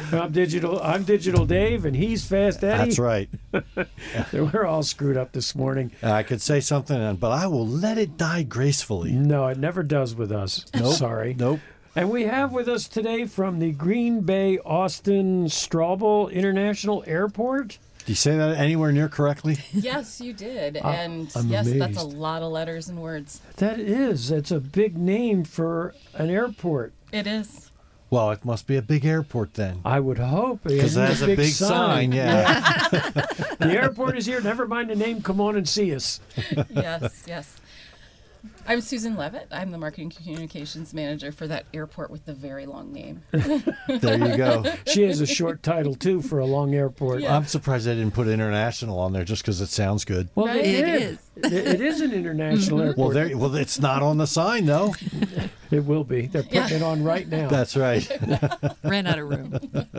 I'm Digital Dave, and he's Fast Eddie. That's right. We're all screwed up this morning. I could say something, but I will let it die gracefully. No, it never does with us. Nope. Sorry. Nope. And we have with us today from the Green Bay Austin Straubel International Airport. Did you say that anywhere near correctly? Yes, you did. And I'm yes, that's a amazed. lot of letters and words. It's a big name for an airport. It is. Well, it must be a big airport then. I would hope. Because it has a big sign, yeah. The airport is here. Never mind the name. Come on and see us. Yes. I'm Susan Levitt. I'm the marketing communications manager for that airport with the very long name. There you go. She has a short title, too, for a long airport. Yeah. I'm surprised they didn't put international on there just because it sounds good. Well, Right? they It did. It is an international airport. Well, it's not on the sign, though. It will be. They're putting it on right now. That's right. Ran out of room.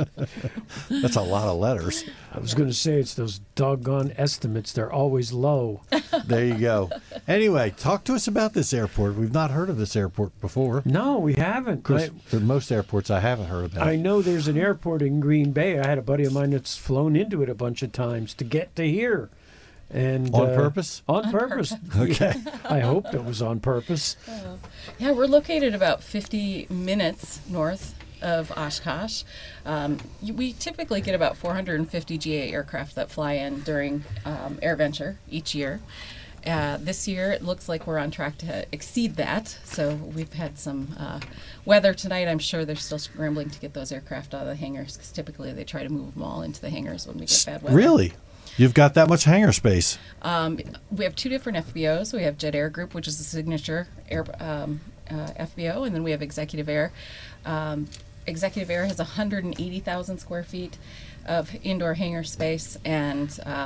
That's a lot of letters. I was going to say it's those doggone estimates. They're always low. There you go. Anyway, talk to us about this airport. We've not heard of this airport before. No, we haven't. Of course, for most airports, I haven't heard about. I know there's an airport in Green Bay. I had a buddy of mine that's flown into it a bunch of times to get to here. And On purpose? On purpose. Okay. I hope it was on purpose. Yeah, we're located about 50 minutes north of Oshkosh. We typically get about 450 GA aircraft that fly in during AirVenture each year. This year, it looks like we're on track to exceed that. So we've had some weather tonight. I'm sure they're still scrambling to get those aircraft out of the hangars because typically they try to move them all into the hangars when we get bad weather. Really? You've got that much hangar space? We have two different FBOs. We have Jet Air Group, which is the signature air, FBO, and then we have Executive Air. Executive Air has 180,000 square feet of indoor hangar space, and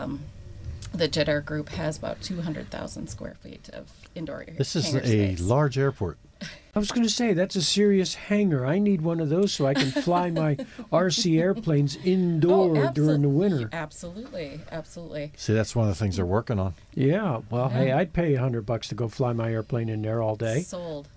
the Jet Air Group has about 200,000 square feet of indoor This is hangar a space. large airport. I was going to say, that's a serious hangar. I need one of those so I can fly my RC airplanes indoor during the winter. Absolutely. See, that's one of the things they're working on. Yeah, well, hey, I'd pay $100 to go fly my airplane in there all day. Sold.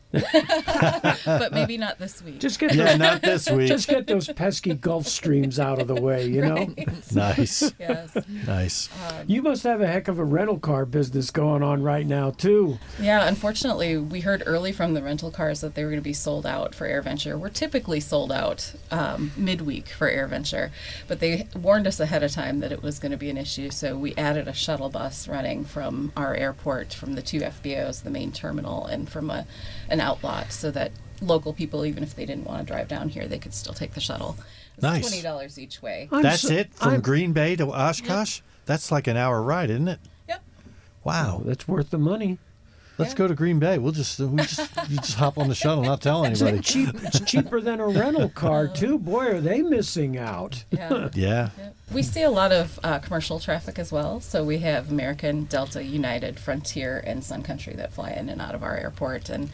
But maybe not this week. Just get Yeah, those, not this week. just get those pesky Gulf Streams out of the way, you know? Nice. Yes. Nice. You must have a heck of a rental car business going on right now, too. Yeah, unfortunately, we heard early from the rental cars that they were going to be sold out for AirVenture. We're typically sold out midweek for AirVenture, but they warned us ahead of time that it was going to be an issue, so we added a shuttle bus running from our airport, from the two FBOs, the main terminal, and from an outlot, so that local people, even if they didn't want to drive down here, they could still take the shuttle. It's Nice. $20 each way. That's it? From Green Bay to Oshkosh? That's like an hour ride, isn't it? Yep. Wow. That's worth the money. Let's go to Green Bay. You just hop on the shuttle, not tell anybody. It's cheaper than a rental car, too. Boy, are they missing out. Yeah. Yeah. Yep. We see a lot of commercial traffic as well. So we have American, Delta, United, Frontier, and Sun Country that fly in and out of our airport. And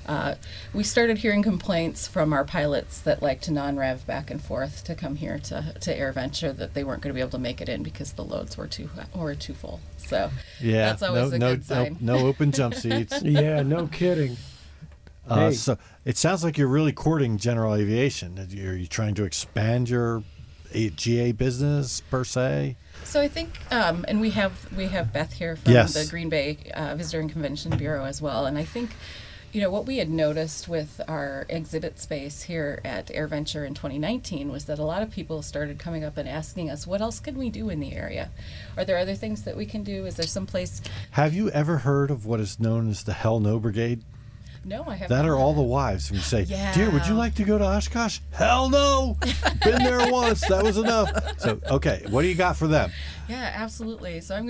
we started hearing complaints from our pilots that like to non-rev back and forth to come here to AirVenture that they weren't going to be able to make it in because the loads were too full. So Yeah. that's always a good sign. No open jump seats. Yeah, no kidding. Hey. So it sounds like you're really courting general aviation. Are you trying to expand your GA business per se? So I think, and we have Beth here from Yes. the Green Bay Visitor and Convention Bureau as well, and I think, what we had noticed with our exhibit space here at AirVenture in 2019 was that a lot of people started coming up and asking us, what else can we do in the area? Are there other things that we can do? Is there some place? Have you ever heard of what is known as the Hell No Brigade? No, I haven't. That are all the wives. When you say, Yeah. dear, would you like to go to Oshkosh? Hell no! Been there once. That was enough. So, okay, what do you got for them? Yeah, absolutely. So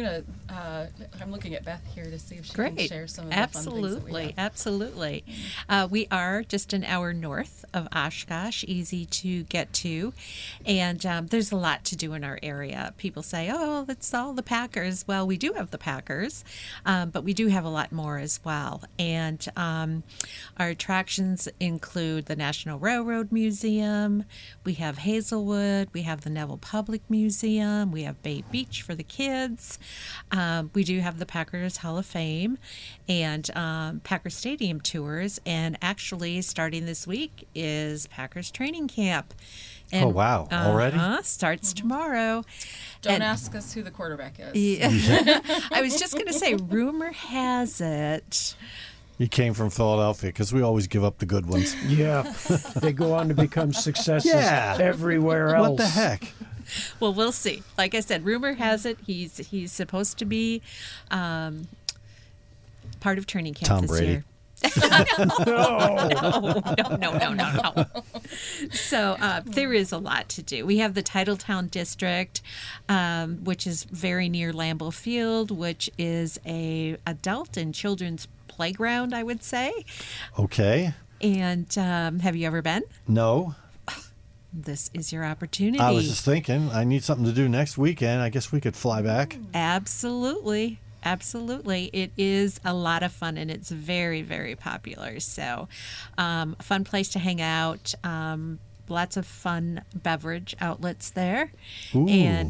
I'm looking at Beth here to see if she can Great. share some of the fun things that we Absolutely. have. Absolutely. We are just an hour north of Oshkosh, easy to get to. And there's a lot to do in our area. People say, oh, that's all the Packers. Well, we do have the Packers, but we do have a lot more as well. And our attractions include the National Railroad Museum. We have Hazelwood. We have the Neville Public Museum. We have Bay Beach Beach for the kids. We do have the Packers Hall of Fame and Packers Stadium tours. And actually, starting this week is Packers training camp. And, Oh, wow. Already? Starts tomorrow. Don't And- ask us who the quarterback is. Yeah. I was just going to say, rumor has it. He came from Philadelphia because we always give up the good ones. Yeah, they go on to become successes Yeah. everywhere else. What the heck? Well, we'll see. Like I said, rumor has it he's supposed to be part of training camp Tom this Brady. year. No. So there is a lot to do. We have the Titletown District, which is very near Lambeau Field, which is a adult and children's playground, I would say. Okay. And have you ever been? No. This is your opportunity. I was just thinking, I need something to do next weekend. I guess we could fly back. Absolutely. Absolutely. It is a lot of fun and it's very, very popular. So, a fun place to hang out. Lots of fun beverage outlets there. Ooh.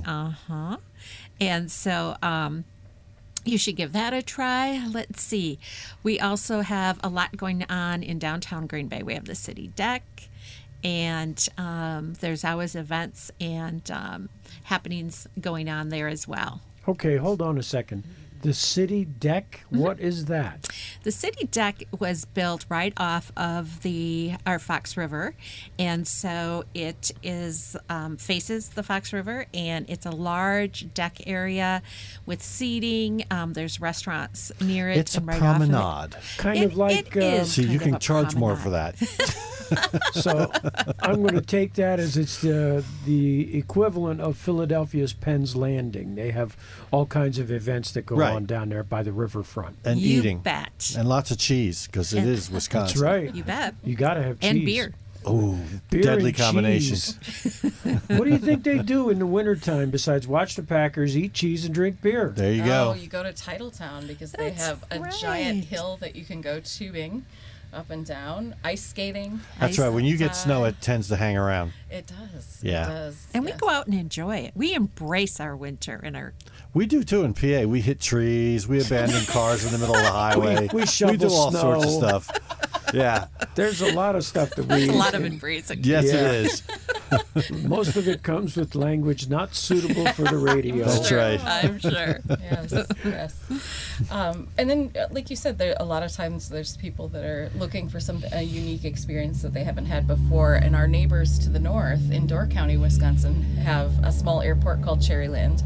And so, you should give that a try. Let's see. We also have a lot going on in downtown Green Bay. We have the City Deck. And there's always events and happenings going on there as well. Okay, hold on a second. The City Deck, what is that? The City Deck was built right off of our Fox River, and so it is faces the Fox River, and it's a large deck area with seating. There's restaurants near it. It's a and right off of it. promenade. Kind of like, it is See, you kind of can a charge more for promenade. that. so I'm going to take that as it's the equivalent of Philadelphia's Penn's Landing. They have all kinds of events that go Right. on down there by the riverfront. And You eating. bet. And lots of cheese because it And- is Wisconsin. That's right. You bet. You got to have cheese. And beer. Oh, Beer deadly and combination. cheese. What do you think they do in the wintertime besides watch the Packers, eat cheese, and drink beer? There you Oh, go. you go to Titletown because they That's have a right. giant hill that you can go tubing up and down, ice skating. That's right. When you get snow, outside. it tends to hang around. It does. Yeah. It does. And we yes. go out and enjoy it. We embrace our winter and our We do too in PA. We hit trees. We abandon cars in the middle of the highway. We shovel do all sorts of snow. stuff. Yeah. There's a lot of stuff that we. a lot of embracing. Yes, Yeah. it is. Most of it comes with language not suitable for the radio. That's Sure. right. I'm sure. Yes, yes. And then, like you said, there a lot of times there's people that are looking for a unique experience that they haven't had before. And our neighbors to the north in Door County, Wisconsin, have a small airport called Cherryland.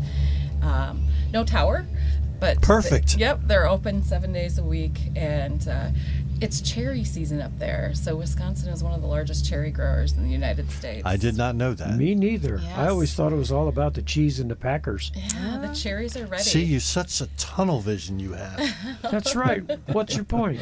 No tower, but Perfect. Yep, they're open 7 days a week, and it's cherry season up there. So Wisconsin is one of the largest cherry growers in the United States. I did not know that. Me neither. I Yes. always thought it was all about the cheese and the Packers. Yeah, the cherries are ready. See, you such a tunnel vision you have. That's right. What's your point?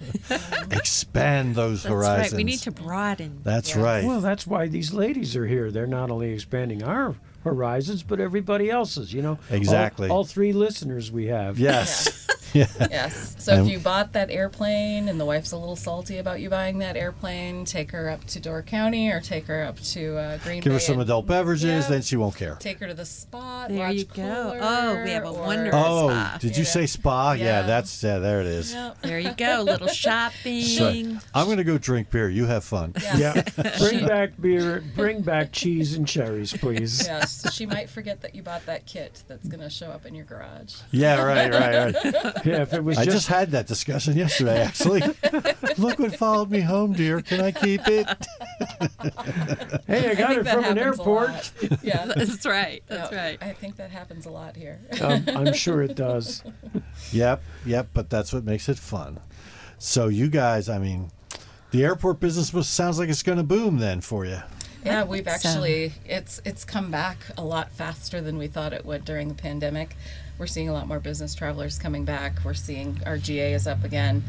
Expand those That's horizons. right. We need to broaden. That's Yes. right. Well, that's why these ladies are here. They're not only expanding our horizons, but everybody else's. You know, Exactly. All three listeners we have. Yes. Yeah. Yes. So And- if you bought that airplane and the wife's a little salty about you buying that airplane, take her up to Door County or take her up to Green Bay. Give her some and adult beverages, Yeah. then she won't care. Take her to the spa. There watch you go. Cooler, Oh, we have a or- wonderful- Oh, spa. did you Yeah. say spa? Yeah, Yeah. there it is. Yep. There you go. A little shopping. So, I'm going to go drink beer. You have fun. Yeah. Bring back beer. Bring back cheese and cherries, please. Yes. She might forget that you bought that kit that's going to show up in your garage. Yeah, right. Yeah, if it was I just just had that discussion yesterday, actually. Look what followed me home, dear. Can I keep it? hey, I got think it that from an happens a airport. lot. Yeah. That's right. That's No, right. I think that happens a lot here. I'm sure it does. Yep, but that's what makes it fun. So you guys, I mean, the airport business sounds like it's going to boom then for you. Yeah, we've think so. actually it's come back a lot faster than we thought it would during the pandemic. We're seeing a lot more business travelers coming back. We're seeing our GA is up again.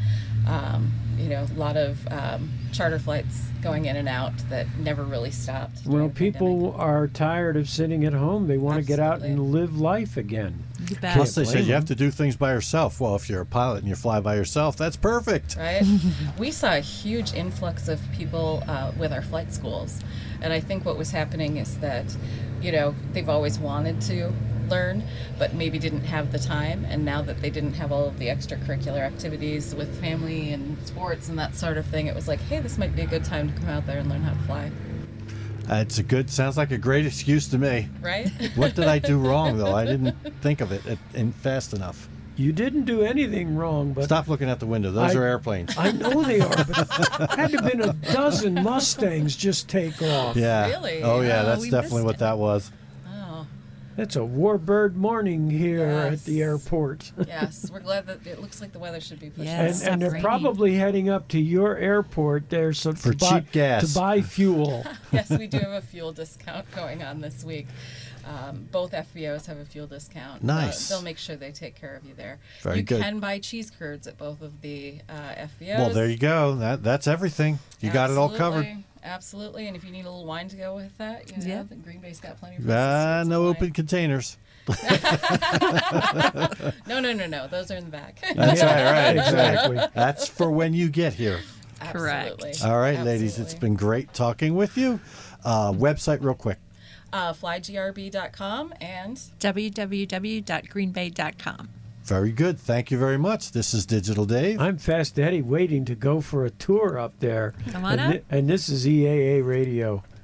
A lot of charter flights going in and out that never really stopped. during Well, the pandemic. people are tired of sitting at home. They want to get out and Absolutely. live life again. You bet. Plus, they blame said you them. have to do things by yourself. Well, if you're a pilot and you fly by yourself, that's perfect. Right? We saw a huge influx of people with our flight schools. And I think what was happening is that they've always wanted to learn, but maybe didn't have the time. And now that they didn't have all of the extracurricular activities with family and sports and that sort of thing, it was like, hey, this might be a good time to come out there and learn how to fly. Sounds like a great excuse to me. Right? What did I do wrong, though? I didn't think of it fast enough. You didn't do anything wrong, but Stop looking out the window. Those are airplanes. I know they are, but had to have been a dozen Mustangs just take off. Yeah. Really? Oh, yeah. Oh, That's we definitely missed what it. that was. Oh, It's a warbird morning here at Yes. the airport. yes. We're glad that it looks like the weather should be pushing. Yes. And they're Rainy. probably heading up to your airport there For to buy, cheap gas. to buy fuel. Yes, we do have a fuel discount going on this week. Both FBOs have a fuel discount. Nice. They'll make sure they take care of you there. Very you good. can buy cheese curds at both of the FBOs. Well, there you go. That's everything. You got it all covered. Absolutely. Absolutely. And if you need a little wine to go with that, Yeah. the Green Bay's got plenty of places. No open containers. No. Those are in the back. That's right. Exactly. That's for when you get here. Absolutely. All right, ladies. It's been great talking with you. Website real quick. flygrb.com and www.greenbay.com. Very good. Thank you very much. This is Digital Dave. I'm Fast Eddie waiting to go for a tour up there. Come on and up. And this is EAA Radio.